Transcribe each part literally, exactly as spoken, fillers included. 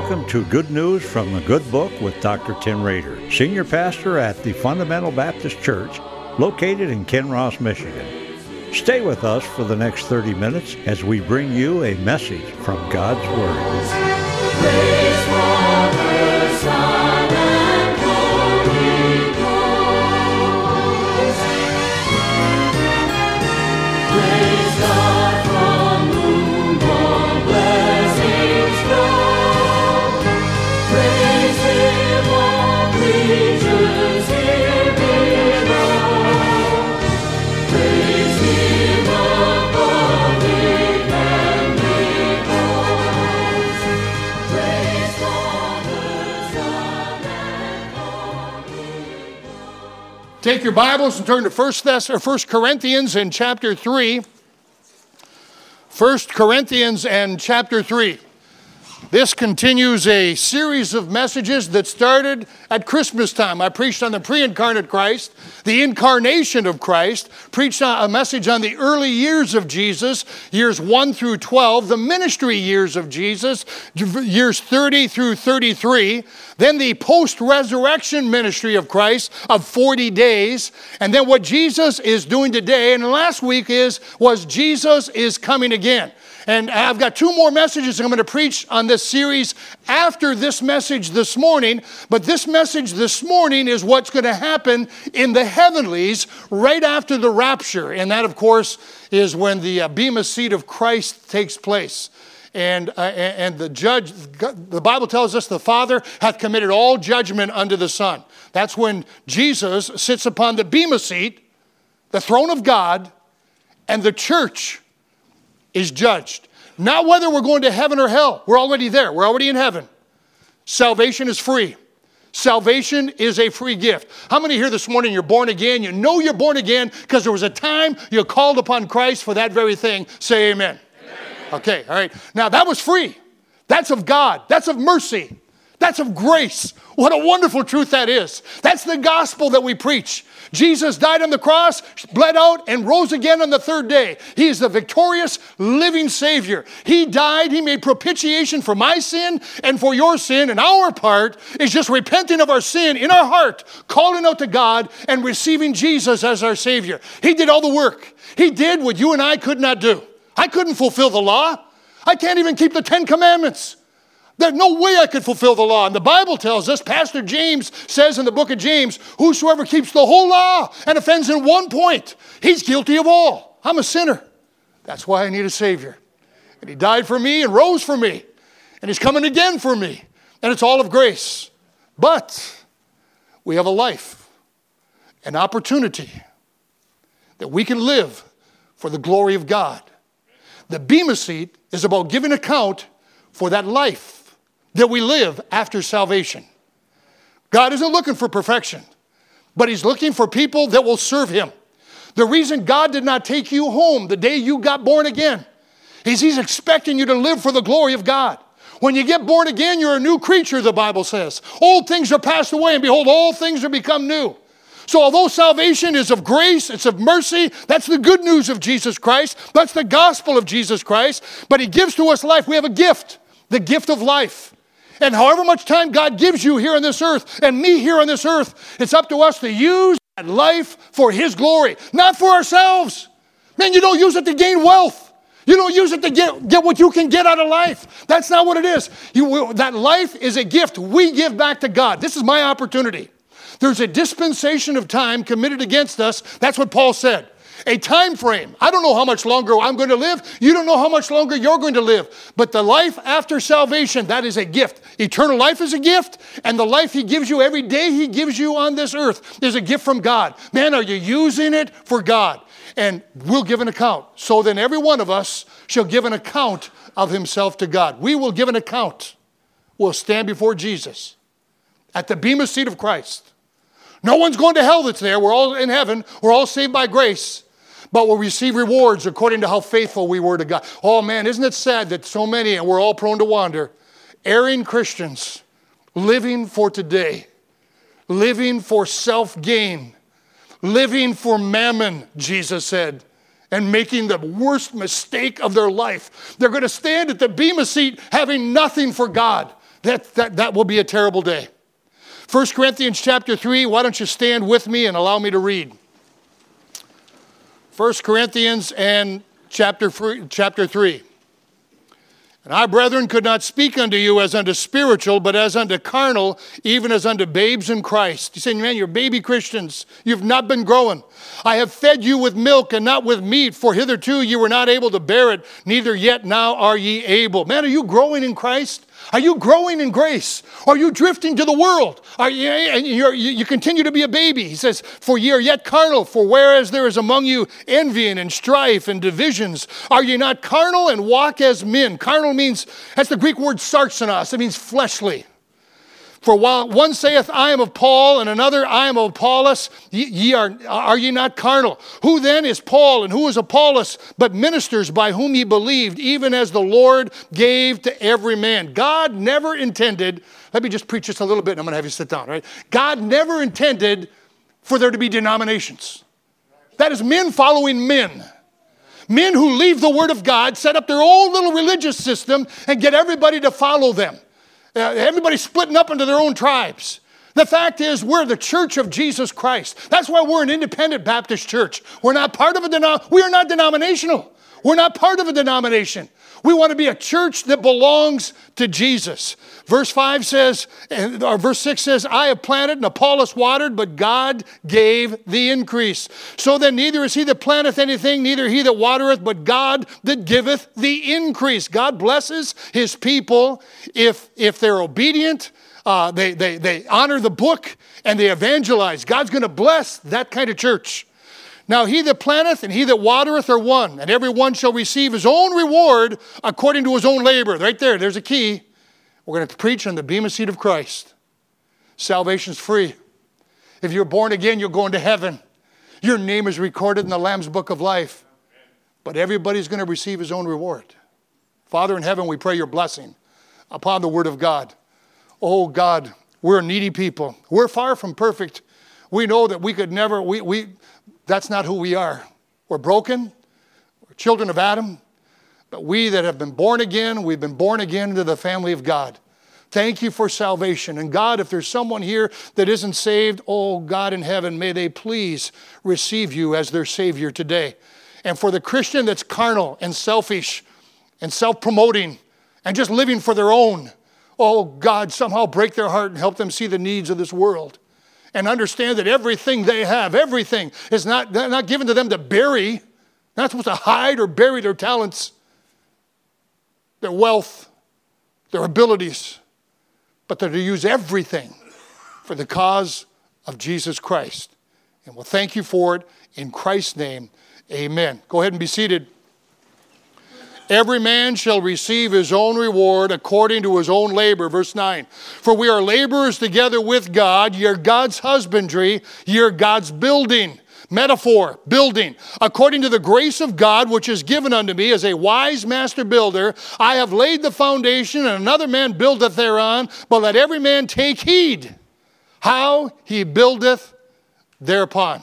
Welcome to Good News from the Good Book with Doctor Tim Rader, Senior Pastor at the Fundamental Baptist Church, located in Kinross, Michigan. Stay with us for the next thirty minutes as we bring you a message from God's Word. Praise Father, Son, and Holy Ghost. Praise God from whom all blessings flow. Praise Him, all creatures here below. Praise Him above the heavenly hosts. Praise Father, Son, and Holy Ghost. Take your Bibles and turn to First Thess or First Corinthians in chapter three. First Corinthians and chapter three. This continues a series of messages that started at Christmas time. I preached on the pre-incarnate Christ, the incarnation of Christ, preached a message on the early years of Jesus, years one through twelve, the ministry years of Jesus, years thirty through thirty-three, then the post-resurrection ministry of Christ of forty days, and then what Jesus is doing today. And last week is was Jesus is coming again. And I've got two more messages I'm going to preach on this series after this message this morning. But this message this morning is what's going to happen in the heavenlies right after the rapture. And that, of course, is when the uh, Bema seat of Christ takes place. And, uh, and the judge, the Bible tells us the Father hath committed all judgment unto the Son. That's when Jesus sits upon the Bema seat, the throne of God, and the church is judged. Not whether we're going to heaven or hell. We're already there. We're already in heaven. Salvation is free. Salvation is a free gift. How many here this morning, you're born again? You know you're born again because there was a time you called upon Christ for that very thing. Say amen. Amen. Okay, all right. Now that was free. That's of God. That's of mercy. That's of grace. What a wonderful truth that is. That's the gospel that we preach. Jesus died on the cross, bled out, and rose again on the third day. He is the victorious, living Savior. He died. He made propitiation for my sin and for your sin. And our part is just repenting of our sin in our heart, calling out to God, and receiving Jesus as our Savior. He did all the work. He did what you and I could not do. I couldn't fulfill the law. I can't even keep the Ten Commandments. There's no way I could fulfill the law. And the Bible tells us, Pastor James says in the book of James, whosoever keeps the whole law and offends in one point, he's guilty of all. I'm a sinner. That's why I need a Savior. And He died for me and rose for me. And He's coming again for me. And it's all of grace. But we have a life, an opportunity that we can live for the glory of God. The Bema seat is about giving account for that life that we live after salvation. God isn't looking for perfection, but He's looking for people that will serve Him. The reason God did not take you home the day you got born again is He's expecting you to live for the glory of God. When you get born again, you're a new creature, the Bible says. Old things are passed away, and behold, all things are become new. So although salvation is of grace, it's of mercy, that's the good news of Jesus Christ. That's the gospel of Jesus Christ. But He gives to us life. We have a gift, the gift of life. And however much time God gives you here on this earth, and me here on this earth, it's up to us to use that life for His glory, not for ourselves. Man, you don't use it to gain wealth. You don't use it to get, get what you can get out of life. That's not what it is. You, that life is a gift we give back to God. This is my opportunity. There's a dispensation of time committed against us. That's what Paul said. A time frame. I don't know how much longer I'm going to live. You don't know how much longer you're going to live. But the life after salvation, that is a gift. Eternal life is a gift, and the life He gives you every day He gives you on this earth is a gift from God. Man, are you using it for God? And we'll give an account. So then every one of us shall give an account of himself to God. We will give an account. We'll stand before Jesus at the Bema seat of Christ. No one's going to hell that's there. We're all in heaven. We're all saved by grace. But we'll receive rewards according to how faithful we were to God. Oh man, isn't it sad that so many, and we're all prone to wander, erring Christians living for today, living for self-gain, living for mammon, Jesus said, and making the worst mistake of their life. They're going to stand at the Bema seat having nothing for God. that, that, that will be a terrible day. First Corinthians chapter three, why don't you stand with me and allow me to read. First Corinthians and chapter chapter three. And I, brethren, could not speak unto you as unto spiritual, but as unto carnal, even as unto babes in Christ. You say, man, you're baby Christians. You've not been growing. I have fed you with milk and not with meat, for hitherto you were not able to bear it, neither yet now are ye able. Man, are you growing in Christ? Are you growing in grace? Are you drifting to the world? Are you, and you're, you, you continue to be a baby. He says, for ye are yet carnal, for whereas there is among you envying and strife and divisions, are ye not carnal and walk as men? Carnal means, that's the Greek word sarxenos. It means fleshly. For while one saith, I am of Paul, and another, I am of Apollos, ye, ye are, are ye not carnal? Who then is Paul, and who is Apollos, but ministers by whom ye believed, even as the Lord gave to every man? God never intended, let me just preach just a little bit, and I'm going to have you sit down, right? God never intended for there to be denominations. That is men following men. Men who leave the Word of God, set up their own little religious system, and get everybody to follow them. Uh, everybody's splitting up into their own tribes. The fact is, we're the church of Jesus Christ. That's why we're an independent Baptist church. We're not part of a denom- we are not denominational. We're not part of a denomination. We want to be a church that belongs to Jesus. Verse five says, or verse six says, I have planted and Apollos watered, but God gave the increase. So then neither is he that planteth anything, neither he that watereth, but God that giveth the increase. God blesses his people if, if they're obedient, uh, they, they, they honor the book, and they evangelize. God's going to bless that kind of church. Now he that planteth and he that watereth are one, and every one shall receive his own reward according to his own labor. Right there, there's a key. We're going to preach on the bema seat of Christ. Salvation's free. If you're born again, you're going to heaven. Your name is recorded in the Lamb's book of life. But everybody's going to receive his own reward. Father in heaven, we pray your blessing upon the word of God. Oh God, we're needy people. We're far from perfect. We know that we could never, we, we that's not who we are. We're broken. We're children of Adam. But we that have been born again, we've been born again into the family of God. Thank you for salvation. And God, if there's someone here that isn't saved, oh God in heaven, may they please receive you as their Savior today. And for the Christian that's carnal and selfish and self-promoting and just living for their own, oh God, somehow break their heart and help them see the needs of this world. And understand that everything they have, everything is not, not given to them to bury. They're not supposed to hide or bury their talents, their wealth, their abilities, but they're to use everything for the cause of Jesus Christ. And we'll thank you for it in Christ's name. Amen. Go ahead and be seated. Every man shall receive his own reward according to his own labor. Verse nine. For we are laborers together with God. Ye are God's husbandry. Ye are God's building. Metaphor, building. According to the grace of God, which is given unto me as a wise master builder, I have laid the foundation, and another man buildeth thereon. But let every man take heed how he buildeth thereupon.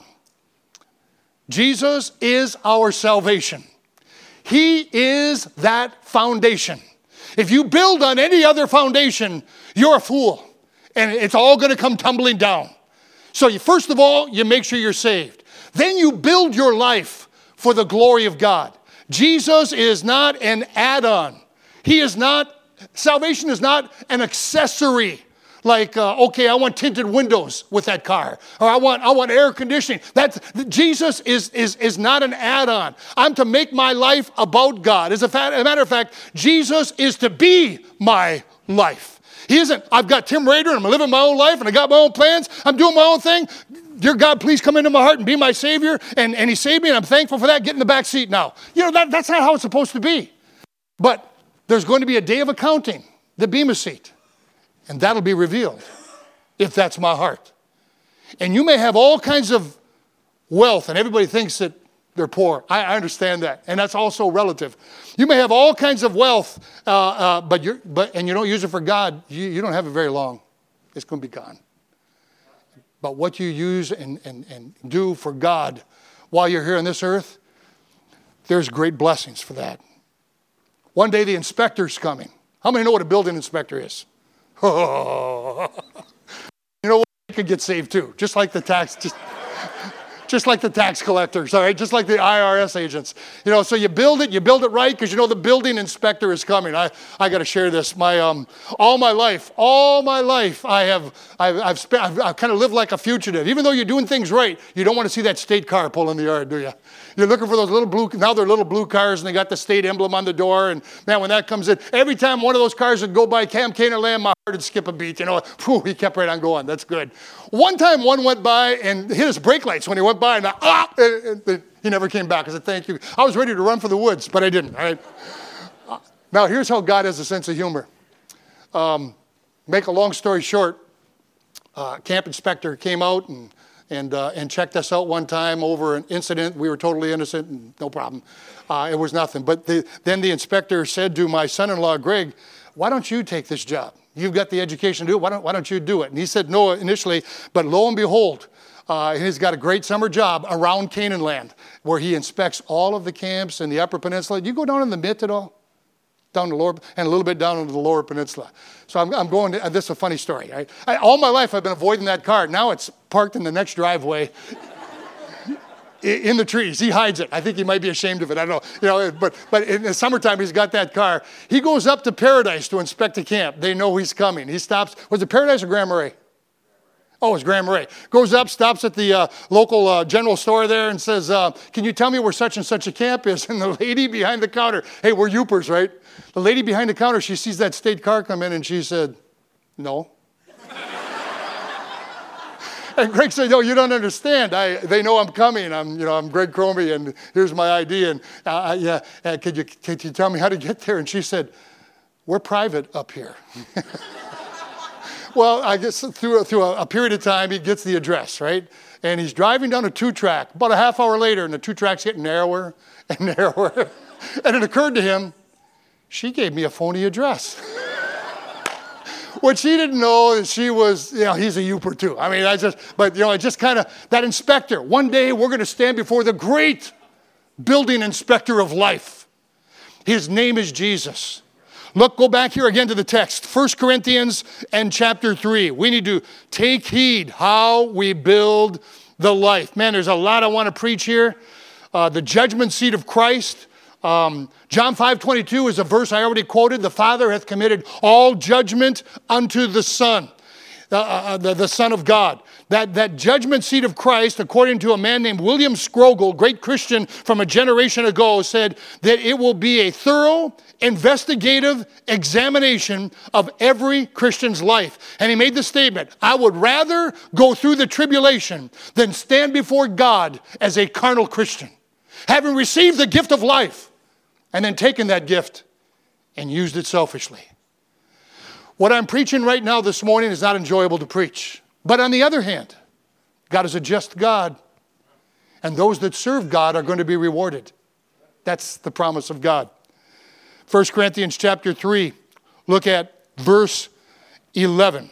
Jesus is our salvation. He is that foundation. If you build on any other foundation, you're a fool. And it's all going to come tumbling down. So you, first of all, you make sure you're saved. Then you build your life for the glory of God. Jesus is not an add-on. He is not, salvation is not an accessory. Like, uh, okay, I want tinted windows with that car. Or I want I want air conditioning. That's, Jesus is, is, is not an add-on. I'm to make my life about God. As a, fact, a matter of fact, Jesus is to be my life. He isn't, I've got Tim Rader and I'm living my own life and I got my own plans. I'm doing my own thing. Dear God, please come into my heart and be my Savior. And, and he saved me and I'm thankful for that. Get in the back seat now. You know, that, that's not how it's supposed to be. But there's going to be a day of accounting, the bema seat. And that'll be revealed if that's my heart. And you may have all kinds of wealth, and everybody thinks that they're poor. I, I understand that, and that's also relative. You may have all kinds of wealth, uh, uh, but you're, but and you don't use it for God. You, you don't have it very long. It's going to be gone. But what you use and, and, and do for God while you're here on this earth, there's great blessings for that. One day the inspector's coming. How many know what a building inspector is? Oh. You know what? You could get saved too, just like the tax, just, just like the tax collectors, all right? Just like the I R S agents. You know, so you build it, you build it right because you know the building inspector is coming. I, I got to share this. My um, all my life, all my life, I have I've I've, spent, I've I've kind of lived like a fugitive. Even though you're doing things right, you don't want to see that state car pull in the yard, do you? You're looking for those little blue. Now they're little blue cars, and they got the state emblem on the door. And man, when that comes in, every time one of those cars would go by Cam Caner Land, my heart would skip a beat. You know, whew, he kept right on going. That's good. One time, one went by and hit his brake lights when he went by, and I, ah, and, and, and he never came back. I said, "Thank you." I was ready to run for the woods, but I didn't. All right. Now here's how God has a sense of humor. Um, make a long story short, uh, camp inspector came out and. And, uh, and checked us out one time over an incident. We were totally innocent and no problem. Uh, it was nothing. But the, then the inspector said to my son-in-law, Greg, why don't you take this job? You've got the education to do it. Why don't, why don't you do it? And he said no initially, but lo and behold, uh, he's got a great summer job around Canaan land where he inspects all of the camps in the Upper Peninsula. Do you go down in the Mitt at all? Down the lower, and a little bit down into the Lower Peninsula. So I'm, I'm going to, uh, this is a funny story. Right? I, all my life I've been avoiding that car. Now it's parked in the next driveway in, in the trees. He hides it. I think he might be ashamed of it. I don't know. You know, but, but in the summertime, he's got that car. He goes up to Paradise to inspect the camp. They know he's coming. He stops. Was it Paradise or Grand Marais? Oh, it's Grand Marais. Goes up, stops at the uh, local uh, general store there and says, uh, can you tell me where such and such a camp is? And the lady behind the counter, hey, we're Yoopers, right? The lady behind the counter, she sees that state car come in and she said, no. And Greg said, no, you don't understand. I, they know I'm coming. I'm, you know, I'm Greg Cromie and here's my I D. And uh, yeah, uh, could you, could you tell me how to get there? And she said, we're private up here. Well, I guess through, a, through a, a period of time, he gets the address, right? And he's driving down a two-track. About a half hour later, and the two-track's getting narrower and narrower. And it occurred to him, she gave me a phony address. What she didn't know is she was, you know, he's a Yooper too. I mean, I just, but, you know, it just kind of, that inspector, one day we're going to stand before the great building inspector of life. His name is Jesus. Look, go back here again to the text, First Corinthians and chapter three. We need to take heed how we build the life. Man, there's a lot I want to preach here. Uh, the judgment seat of Christ. Um, John five twenty-two is a verse I already quoted. The Father hath committed all judgment unto the Son, uh, uh, the, the Son of God. That, that judgment seat of Christ, according to a man named William Scrogel, great Christian from a generation ago, said that it will be a thorough, investigative examination of every Christian's life. And he made the statement, I would rather go through the tribulation than stand before God as a carnal Christian, having received the gift of life and then taken that gift and used it selfishly. What I'm preaching right now this morning is not enjoyable to preach. But on the other hand, God is a just God, and those that serve God are going to be rewarded. That's the promise of God. First Corinthians chapter three, look at verse eleven.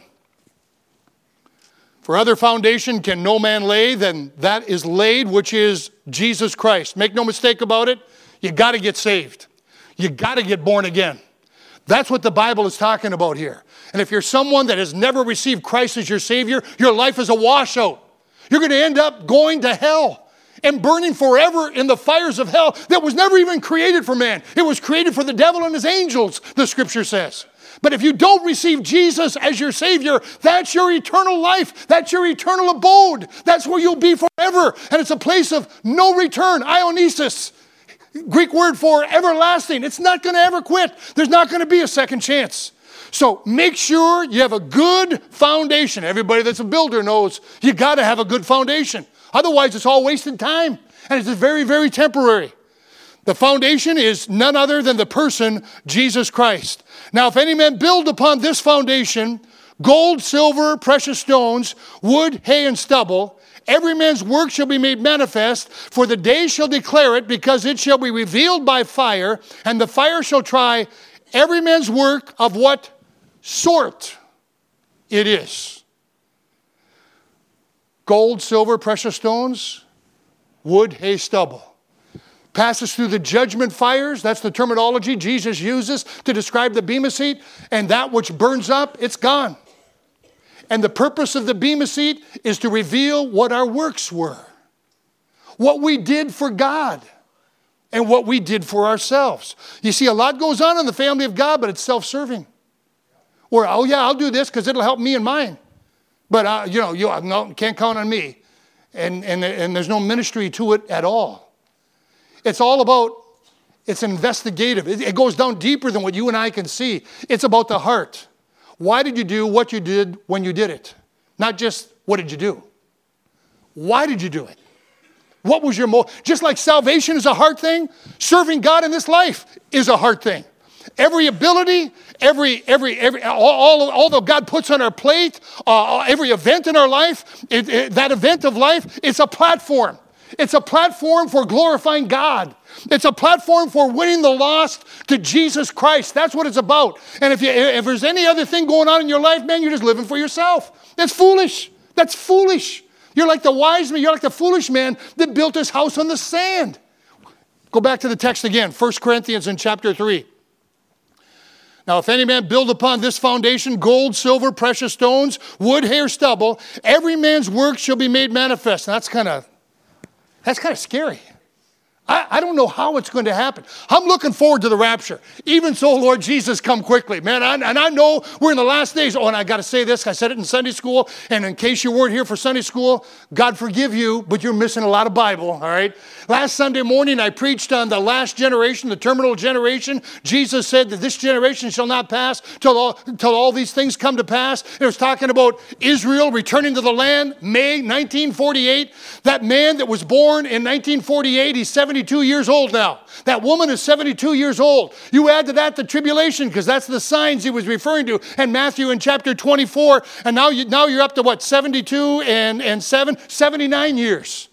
For other foundation can no man lay than that is laid, which is Jesus Christ. Make no mistake about it, you got to get saved. You got to get born again. That's what the Bible is talking about here. And if you're someone that has never received Christ as your Savior, your life is a washout. You're going to end up going to hell and burning forever in the fires of hell that was never even created for man. It was created for the devil and his angels, the Scripture says. But if you don't receive Jesus as your Savior, that's your eternal life. That's your eternal abode. That's where you'll be forever. And it's a place of no return, Ionesis. Greek word for everlasting. It's not going to ever quit. There's not going to be a second chance. So make sure you have a good foundation. Everybody that's a builder knows you got to have a good foundation. Otherwise, it's all wasted time. And it's very, very temporary. The foundation is none other than the person, Jesus Christ. Now, if any man build upon this foundation, gold, silver, precious stones, wood, hay, and stubble, every man's work shall be made manifest, for the day shall declare it, because it shall be revealed by fire, and the fire shall try every man's work of what sort it is. Gold, silver, precious stones, wood, hay, stubble. passes through the judgment fires. That's the terminology Jesus uses to describe the bema seat. And that which burns up, it's gone. And the purpose of the bema seat is to reveal what our works were. What we did for God. And what we did for ourselves. You see, a lot goes on in the family of God, but it's self-serving. Or, oh yeah, I'll do this because it'll help me and mine. But, uh, you know, you no, can't count on me. And, and, and there's no ministry to it at all. It's all about, it's investigative. It, it goes down deeper than what you and I can see. It's about the heart. Why did you do what you did when you did it? Not just, what did you do? Why did you do it? What was your motive? Just like salvation is a hard thing, serving God in this life is a hard thing. Every ability, every, every, every, all, all, all that God puts on our plate, uh, every event in our life, it, it, that event of life, it's a platform. It's a platform for glorifying God. It's a platform for winning the lost to Jesus Christ. That's what it's about. And if, you, if there's any other thing going on in your life, man, you're just living for yourself. That's foolish. That's foolish. You're like the wise man. You're like the foolish man that built his house on the sand. Go back to the text again, First Corinthians in chapter three. Now, if any man build upon this foundation gold, silver, precious stones, wood, hair, stubble, every man's work shall be made manifest. Now, that's kind of That's kind of scary. I, I don't know how it's going to happen. I'm looking forward to the rapture. Even so, Lord Jesus, come quickly. Man, I, and I know we're in the last days. Oh, and I got to say this. I said it in Sunday school. And in case you weren't here for Sunday school, God forgive you, but you're missing a lot of Bible, all right? Last Sunday morning, I preached on the last generation, the terminal generation. Jesus said that this generation shall not pass till all, till all these things come to pass. It was talking about Israel returning to the land, May nineteen forty-eight. That man that was born in nineteen forty-eight, he's seventy-two years old now. That woman is seventy-two years old. You add to that the tribulation, because that's the signs he was referring to in Matthew in chapter twenty-four. And now, you, now you're up to what, seventy-two and, and seven, seventy-nine years.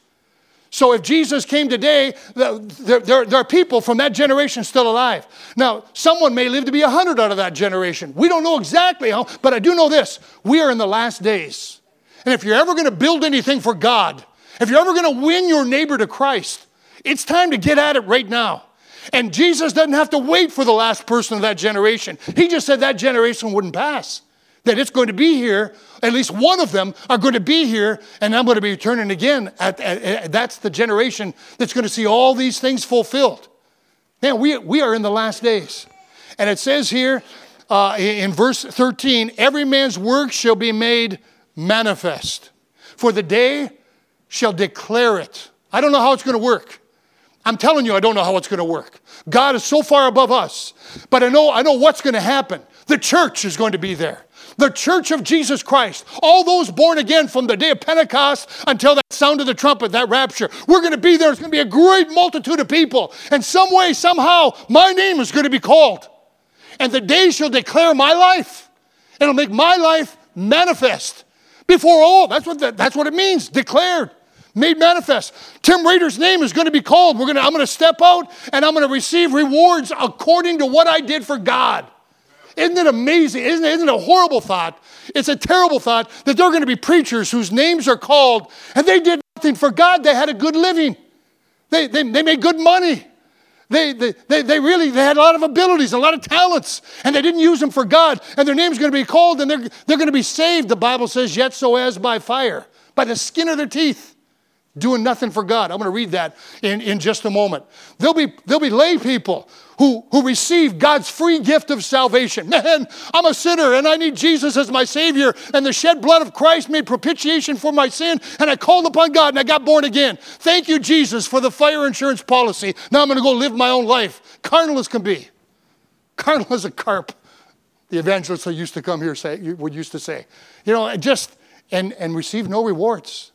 So if Jesus came today, there, there, there are people from that generation still alive. Now, someone may live to be one hundred out of that generation. We don't know exactly how, but I do know this. We are in the last days. And if you're ever going to build anything for God, if you're ever going to win your neighbor to Christ, it's time to get at it right now. And Jesus doesn't have to wait for the last person of that generation. He just said that generation wouldn't pass. That it's going to be here, at least one of them are going to be here, and I'm going to be returning again. At, at, at, that's the generation that's going to see all these things fulfilled. Man, we, we are in the last days. And it says here uh, in verse thirteen, every man's work shall be made manifest, for the day shall declare it. I don't know how it's going to work. I'm telling you, I don't know how it's going to work. God is so far above us. But I know, I know what's going to happen. The church is going to be there. The church of Jesus Christ. All those born again from the day of Pentecost until that sound of the trumpet, that rapture. We're going to be there. It's going to be a great multitude of people. And some way, somehow, my name is going to be called. And the day shall declare my life. It'll make my life manifest before all. That's what, the, that's what it means. Declared. Made manifest. Tim Rader's name is going to be called. We're going to, I'm going to step out and I'm going to receive rewards according to what I did for God. Isn't it amazing? Isn't it, isn't it a horrible thought? It's a terrible thought that there are going to be preachers whose names are called and they did nothing for God. They had a good living. They, they, they made good money. They, they, they, they really they had a lot of abilities, a lot of talents, and they didn't use them for God. And their name's going to be called and they're, they're going to be saved, the Bible says, yet so as by fire, by the skin of their teeth. Doing nothing for God. I'm going to read that in, in just a moment. There'll be, there'll be lay people who, who receive God's free gift of salvation. Man, I'm a sinner and I need Jesus as my Savior. And the shed blood of Christ made propitiation for my sin. And I called upon God and I got born again. Thank you, Jesus, for the fire insurance policy. Now I'm going to go live my own life. Carnal as can be. Carnal as a carp. The evangelists who used to come here say, would used to say. You know, just, and, and receive no rewards.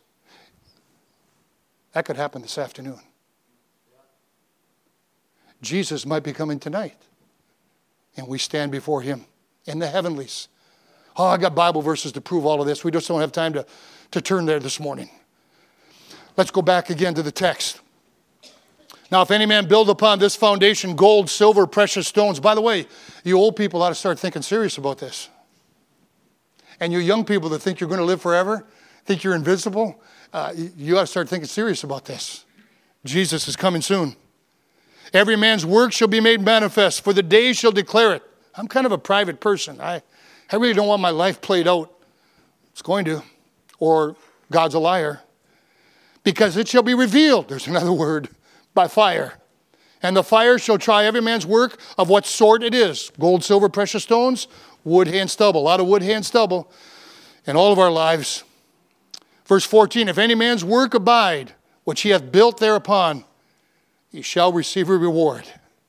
That could happen this afternoon. Jesus might be coming tonight. And we stand before him in the heavenlies. Oh, I got Bible verses to prove all of this. We just don't have time to, to turn there this morning. Let's go back again to the text. Now, if any man build upon this foundation gold, silver, precious stones. By the way, you old people ought to start thinking serious about this. And you young people that think you're going to live forever, think you're invincible, Uh, you ought to start thinking serious about this. Jesus is coming soon. Every man's work shall be made manifest, for the day shall declare it. I'm kind of a private person. I, I really don't want my life played out. It's going to. Or God's a liar. Because it shall be revealed, there's another word, by fire. And the fire shall try every man's work of what sort it is. Gold, silver, precious stones, wood, hay, and stubble. A lot of wood, hay, and stubble in all of our lives. Verse fourteen, if any man's work abide, which he hath built thereupon, he shall receive a reward.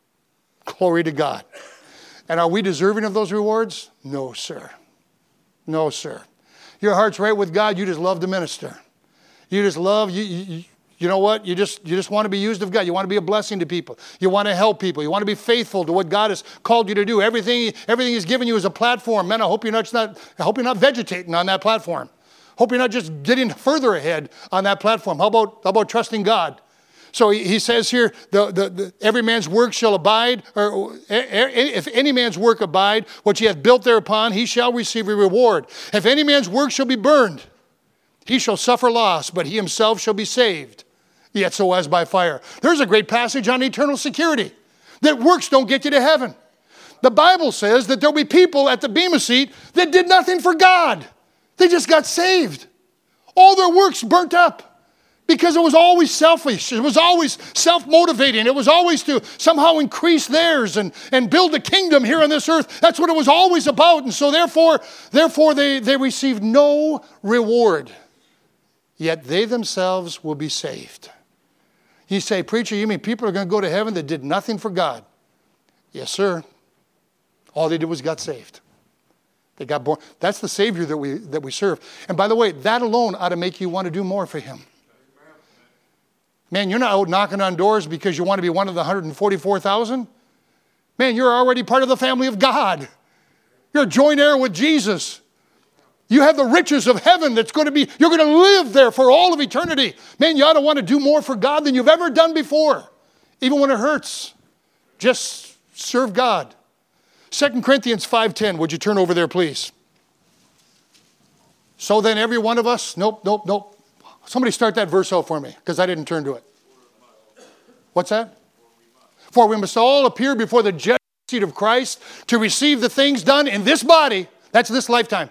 Glory to God. And are we deserving of those rewards? No, sir. No, sir. Your heart's right with God. You just love to minister. You just love, you, you, you know what? You just, you just want to be used of God. You want to be a blessing to people. You want to help people. You want to be faithful to what God has called you to do. Everything, everything He's given you is a platform. Man, I hope you're not, not, I hope you're not vegetating on that platform. Hope you're not just getting further ahead on that platform. How about, how about trusting God? So he says here, the, the, the, every man's work shall abide, or if any man's work abide, which he hath built thereupon, he shall receive a reward. If any man's work shall be burned, he shall suffer loss, but he himself shall be saved, yet so as by fire. There's a great passage on eternal security, that works don't get you to heaven. The Bible says that there'll be people at the Bema seat that did nothing for God. They just got saved. All their works burnt up. Because it was always selfish. It was always self-motivating. It was always to somehow increase theirs and, and build a kingdom here on this earth. That's what it was always about. And so therefore, therefore they, they received no reward. Yet they themselves will be saved. You say, preacher, you mean people are going to go to heaven that did nothing for God? Yes, sir. All they did was got saved. They got born. That's the Savior that we, that we serve. And by the way, that alone ought to make you want to do more for Him. Man, you're not out knocking on doors because you want to be one of the one hundred forty-four thousand. Man, you're already part of the family of God. You're a joint heir with Jesus. You have the riches of heaven that's going to be, you're going to live there for all of eternity. Man, you ought to want to do more for God than you've ever done before. Even when it hurts. Just serve God. Second Corinthians five ten, would you turn over there, please? So then every one of us, nope, nope, nope. Somebody start that verse out for me, because I didn't turn to it. What's that? For we must all appear before the judgment seat of Christ to receive the things done in this body, that's this lifetime,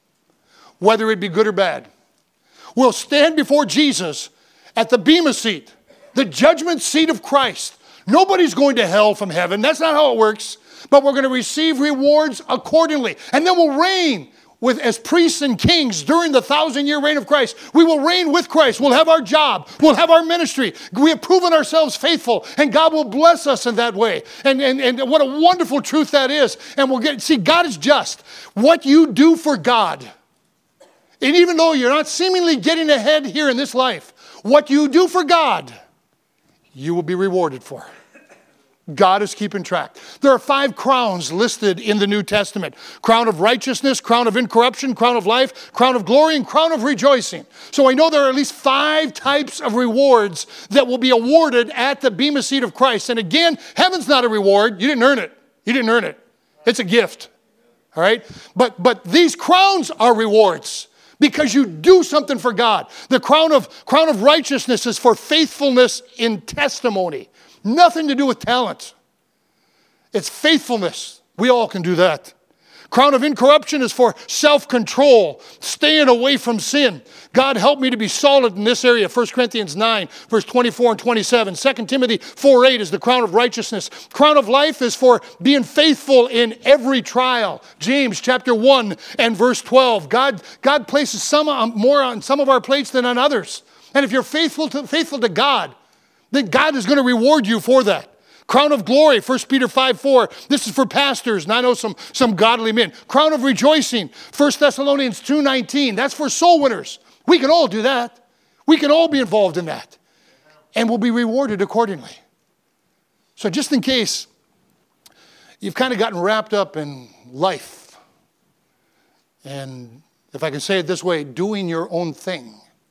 whether it be good or bad. We'll stand before Jesus at the Bema seat, the judgment seat of Christ. Nobody's going to hell from heaven. That's not how it works. But we're going to receive rewards accordingly. And then we'll reign with as priests and kings during the thousand-year reign of Christ. We will reign with Christ. We'll have our job. We'll have our ministry. We have proven ourselves faithful, and God will bless us in that way. And, and, and what a wonderful truth that is. And we'll get, see, God is just. What you do for God, and even though you're not seemingly getting ahead here in this life, what you do for God, you will be rewarded for. God is keeping track. There are five crowns listed in the New Testament. Crown of righteousness, crown of incorruption, crown of life, crown of glory, and crown of rejoicing. So I know there are at least five types of rewards that will be awarded at the Bema seat of Christ. And again, heaven's not a reward. You didn't earn it. You didn't earn it. It's a gift. All right? But, but these crowns are rewards because you do something for God. The crown of, crown of righteousness is for faithfulness in testimony. Nothing to do with talent. It's faithfulness. We all can do that. Crown of incorruption is for self-control, staying away from sin. God help me to be solid in this area. First Corinthians nine, verse twenty-four and twenty-seven. Second Timothy four eight is the crown of righteousness. Crown of life is for being faithful in every trial. James chapter one and verse twelve. God, God places some more on some of our plates than on others. And if you're faithful to, faithful to God, then God is going to reward you for that. Crown of glory, First Peter five four. This is for pastors, and I know some, some godly men. Crown of rejoicing, First Thessalonians two nineteen. That's for soul winners. We can all do that. We can all be involved in that. And we'll be rewarded accordingly. So just in case you've kind of gotten wrapped up in life, and if I can say it this way, doing your own thing,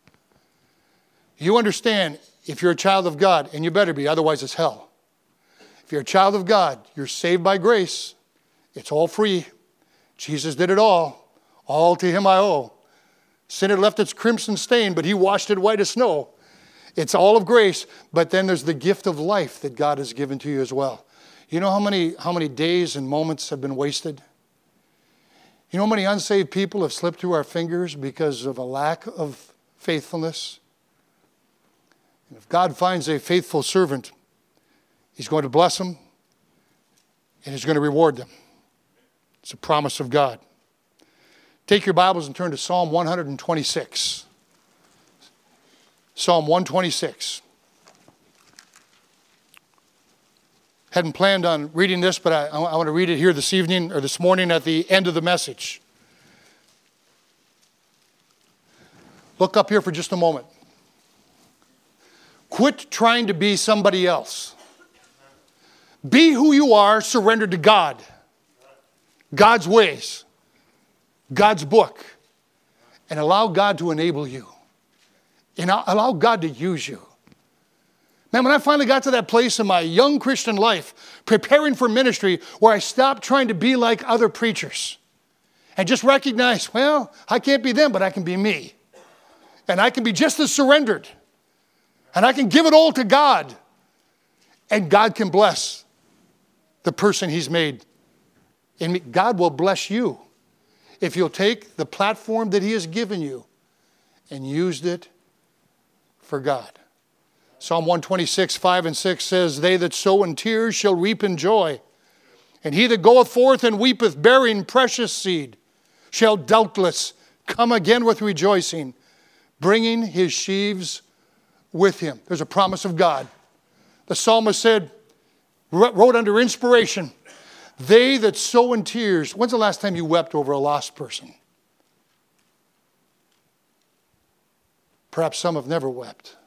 you understand if you're a child of God, and you better be, otherwise it's hell. If you're a child of God, you're saved by grace. It's all free. Jesus did it all. All to Him I owe. Sin had left its crimson stain, but He washed it white as snow. It's all of grace, but then there's the gift of life that God has given to you as well. You know how many, how many days and moments have been wasted? You know how many unsaved people have slipped through our fingers because of a lack of faithfulness? And if God finds a faithful servant, He's going to bless them and He's going to reward them. It's a promise of God. Take your Bibles and turn to Psalm one twenty-six. Psalm one twenty-six. Hadn't planned on reading this, but I, I want to read it here this evening or this morning at the end of the message. Look up here for just a moment. Quit trying to be somebody else. Be who you are, surrendered to God. God's ways. God's book. And allow God to enable you. And allow God to use you. Man, when I finally got to that place in my young Christian life, preparing for ministry, where I stopped trying to be like other preachers and just recognized, well, I can't be them, but I can be me. And I can be just as surrendered. And I can give it all to God. And God can bless the person He's made. And God will bless you if you'll take the platform that He has given you and used it for God. Psalm one twenty-six, five and six says, they that sow in tears shall reap in joy. And he that goeth forth and weepeth, bearing precious seed, shall doubtless come again with rejoicing, bringing his sheaves with him. There's a promise of God. The psalmist said, wrote under inspiration, they that sow in tears. When's the last time you wept over a lost person? Perhaps some have never wept.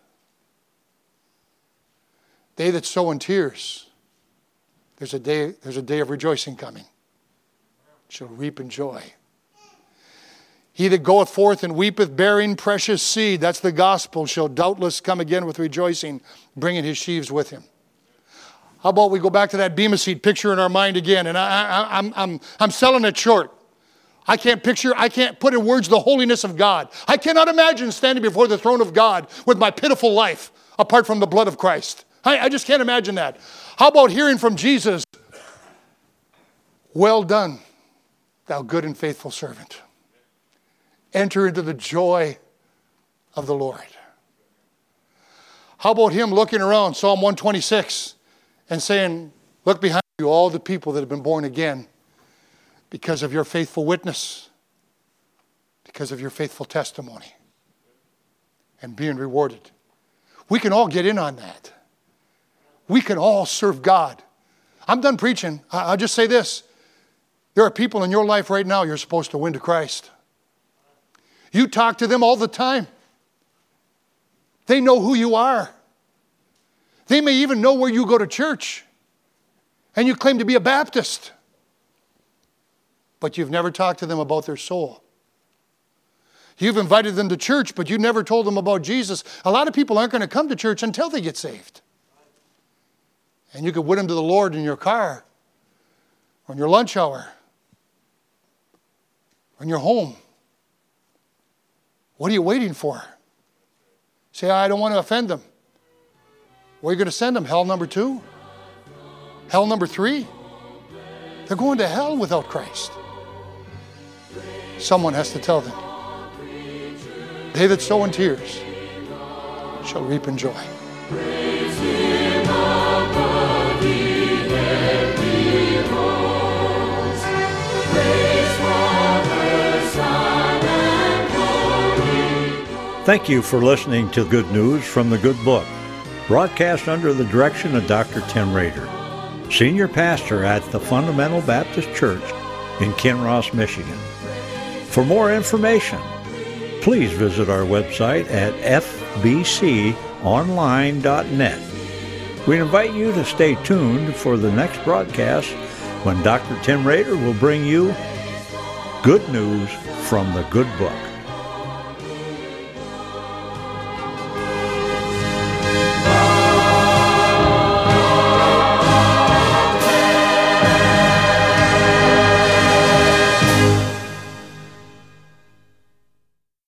They that sow in tears, there's a day, there's a day of rejoicing coming. Shall reap in joy. He that goeth forth and weepeth, bearing precious seed, that's the gospel, shall doubtless come again with rejoicing, bringing his sheaves with him. How about we go back to that Bema seat picture in our mind again? And I, I, I'm, I'm, I'm selling it short. I can't picture, I can't put in words the holiness of God. I cannot imagine standing before the throne of God with my pitiful life apart from the blood of Christ. I, I just can't imagine that. How about hearing from Jesus, well done, thou good and faithful servant. Enter into the joy of the Lord. How about him looking around, Psalm one twenty-six, and saying, look behind you, all the people that have been born again because of your faithful witness, because of your faithful testimony, and being rewarded. We can all get in on that. We can all serve God. I'm done preaching. I'll just say this. There are people in your life right now you're supposed to win to Christ. You talk to them all the time. They know who you are. They may even know where you go to church. And you claim to be a Baptist. But you've never talked to them about their soul. You've invited them to church, but you never told them about Jesus. A lot of people aren't going to come to church until they get saved. And you could win them to the Lord in your car, or in your lunch hour, or in your home. What are you waiting for? Say, I don't want to offend them. Where are you going to send them? Hell number two? Hell number three? They're going to hell without Christ. Someone has to tell them. They that sow in tears shall reap in joy. Thank you for listening to Good News from the Good Book, broadcast under the direction of Doctor Tim Rader, Senior Pastor at the Fundamental Baptist Church in Kinross, Michigan. For more information, please visit our website at f b c online dot net. We invite you to stay tuned for the next broadcast when Doctor Tim Rader will bring you Good News from the Good Book.